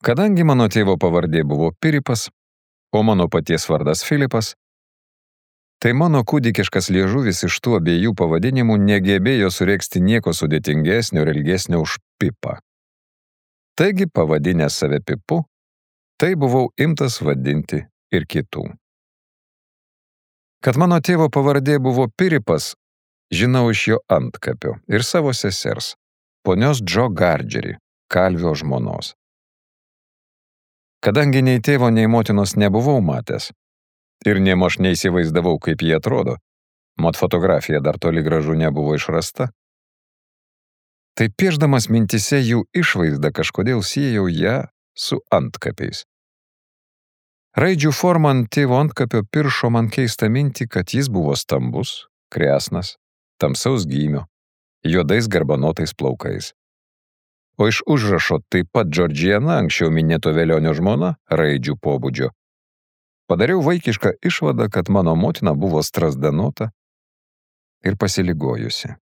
Kadangi mano tėvo pavardė buvo Piripas, o mano paties vardas Filipas, tai mano kūdikiškas liežuvis iš tų abiejų pavadinimų negebėjo suregzti nieko sudėtingesnio ir ilgesnio už Pipą. Taigi, pavadinęs save Pipu, tai buvau imtas vadinti ir kitų. Kad mano tėvo pavardė buvo Piripas, žinau iš jo antkapio ir savo sesers, ponios Džo Gardžerį, kalvio žmonos. Kadangi nei tėvo, nei motinos nebuvau matęs, ir nėmaž neįsivaizdavau, kaip jie atrodo, mat fotografija dar toli gražu nebuvo išrasta, tai piešdamas mintise jų išvaizdą kažkodėl siejau ją su antkapiais. Raidžių forma ant tėvo antkapio piršo man keistą mintį, kad jis buvo stambus, kresnas, tamsaus gymio, juodais garbanotais plaukais. O iš užrašo taip pat Džordžiana, anksčiau minėto velionio žmona, raidžių pobūdžio, padariau vaikišką išvadą, kad mano motina buvo strazdanota ir pasiligojusi.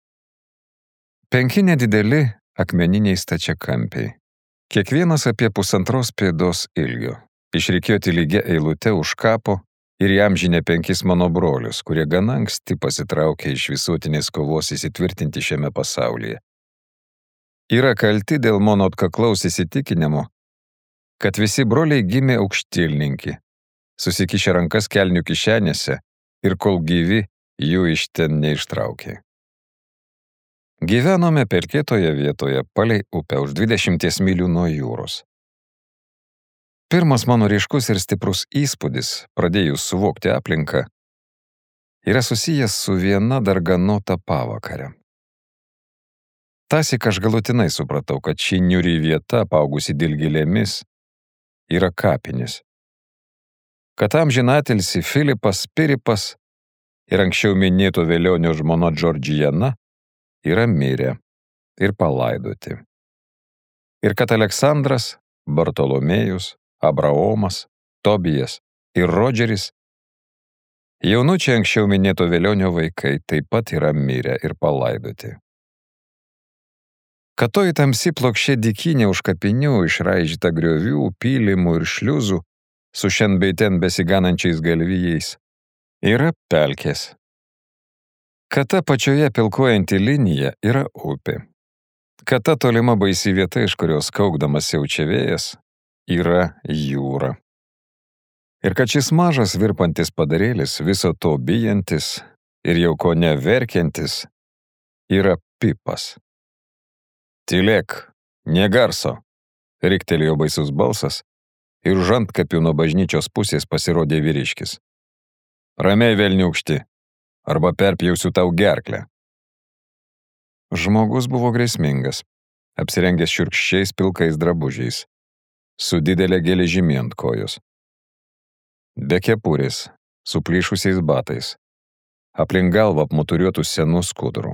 5 nedideli akmeniniai stačiakampiai, kiekvienas apie 1,5 pėdos ilgio, išrikiuoti lygia eilute už kapo ir įamžinę 5 mano brolius, kurie gana anksti pasitraukė iš visuotinės kovos įsitvirtinti šiame pasaulyje. Yra kalti dėl mano atkaklaus įsitikinimo, kad visi broliai gimė aukštilninki, susikišę rankas kelnių kišenėse ir kol gyvi, jų iš ten neištraukė. Gyvenome pelkėtoje vietoje palei upę už 20 mylių nuo jūros. Pirmas mano ryškus ir stiprus įspūdis, pradėjus suvokti aplinką, yra susijęs su viena darganota pavakare. Tąsyk aš galutinai supratau, kad ši niūri vieta, apaugusi dilgėlėmis, yra kapinės. Kad amžinatilsį Filipas Piripas ir anksčiau minėto velionio žmona Džordžiana yra mirę ir palaidoti. Ir kad Aleksandras, Bartolomėjus, Abraomas, Tobijas ir Rodžeris, jaunučiai anksčiau minėto velionio vaikai, taip pat yra mirę ir palaidoti. Kad toji tamsi plokščia dykynė už kapinių išraižyta griovių, pylimų ir šliuzų su šen bei ten besiganančiais galvijais yra pelkės. Kad ta pačioje pilkojanti linija yra upė. Kad ta tolima baisi vieta, iš kurios kaukdamas siaučia vėjas, yra jūra. Ir kad šis mažas virpantis padarėlis, viso to bijantis ir jau ko neverkiantis, yra Pipas. Tylėk, nė garso, riktelėjo baisus balsas ir už antkapių nuo bažnyčios pusės pasirodė vyriškis. Ramiai velniūkšti, arba perpjausiu tau gerklę. Žmogus buvo grėsmingas, apsirengęs šiurkščiais pilkais drabužiais, su didelė geležimi ant kojos. Be kepurės, su plyšusiais batais, aplink galvą apmuturiuotų senų skudurų.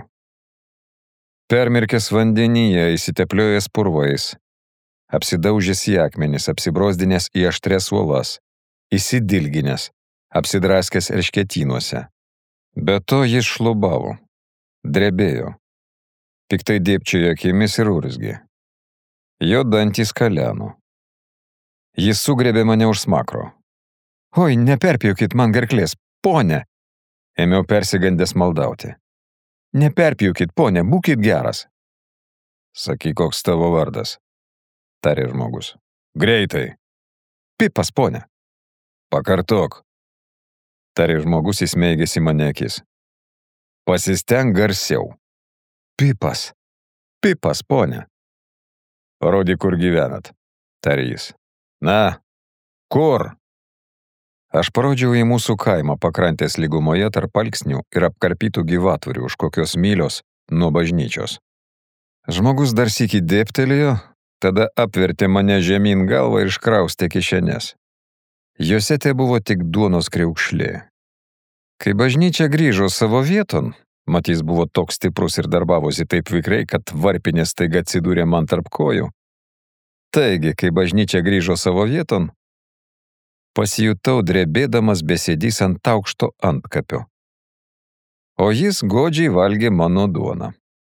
Permirkęs vandenyje, įsitepliojęs purvais, apsidaužęs į akmenis, apsibrozdinęs į aštrias uolas, įsidilginęs, apsidraskęs eršketynuose. Be to jis šlubavo, drebėjo, piktai dėbčiojo akimis ir urzgė. Jo dantys kaleno. Jis sugriebė mane už smakro. Oi, neperpjaukit man gerklės, ponė! Ėmiau persigandęs maldauti. Neperpjaukit, ponė, būkit geras. Sakyk, koks tavo vardas, tarė žmogus. Greitai. Pipas, ponė. Pakartok, tarė žmogus įsmeigęs į mane akis. Pasistenk garsiau. Pipas. Pipas, ponė. Parodyk, kur gyvenat, tarė jis. Na, kur? Aš parodžiau į mūsų kaimą pakrantės lygumoje tarp alksnių ir apkarpytų gyvatvorių už kokios mylios nuo bažnyčios. Žmogus dar sykį dėbtelėjo, tada apvertė mane žemyn galvą ir iškraustė kišenes. Jose te buvo tik duonos kriaukšlė. Kai bažnyčia grįžo savo vieton, mat jis buvo toks stiprus ir darbavosi taip vikriai, kad varpinė staiga atsidūrė man tarp kojų. Taigi, kai bažnyčia grįžo savo vieton, pasijutau drebėdamas besėdys ant aukšto antkapio. O jis godžiai valgė mano duoną.